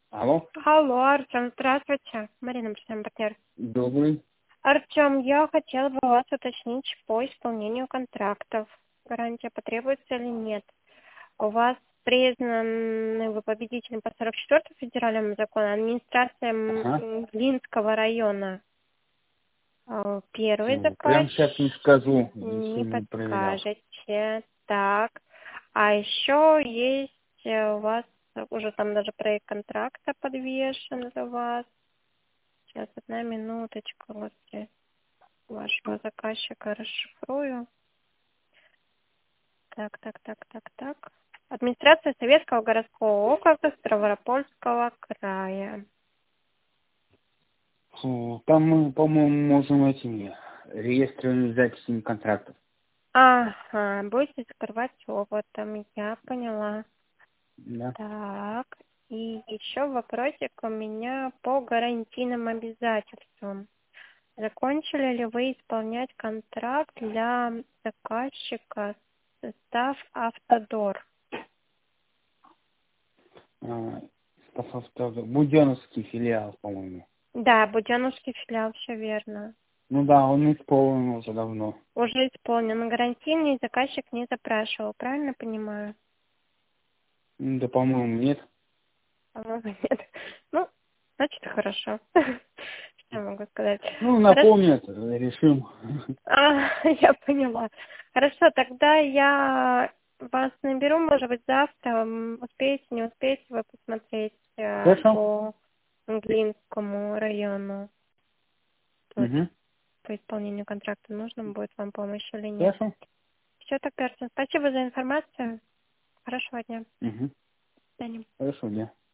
Алло, Алло, Артем, здравствуйте. Марина, представляем партнер. добрый. Артем, я хотела бы вас уточнить по исполнению контрактов. Гарантия потребуется или нет? У вас признаны вы победителем по 44-му федеральному закону администрация Ага. Глинского района. Первый Прям заказ сейчас не скажу, еще не не проверял. подскажете. Так. А еще есть у вас уже там даже проект контракта подвешен за вас. Сейчас, одна минуточку, вот здесь вашего заказчика расшифрую. Так. Администрация Советского городского округа Ставропольского края. Там мы, по-моему, можем эти реестрировать записи контрактов. Ага, будете закрывать опытом, я поняла. Да. Так, и еще вопросик у меня по гарантийным обязательствам. Закончили ли вы исполнять контракт для заказчика состав Автодор? Буденновский филиал, по-моему. Да, Буденновский филиал, все верно. Ну да, он исполнен уже давно. Уже исполнен. Гарантийный заказчик не запрашивал, правильно понимаю? Да, по-моему, нет. По-моему, нет. Ну, значит, хорошо. Что я могу сказать? Ну, Хорошо. напомнят, решим. Я поняла. Хорошо, тогда я вас наберу, может быть, завтра. Успеете, не успеете вы посмотреть Хорошо? по Глинскому району? Тут Угу. по исполнению контракта нужна будет вам помощь или нет? Хорошо? Все, так, Артем. Спасибо за информацию. Хорошего дня. Угу. До свидания. Хорошо, да.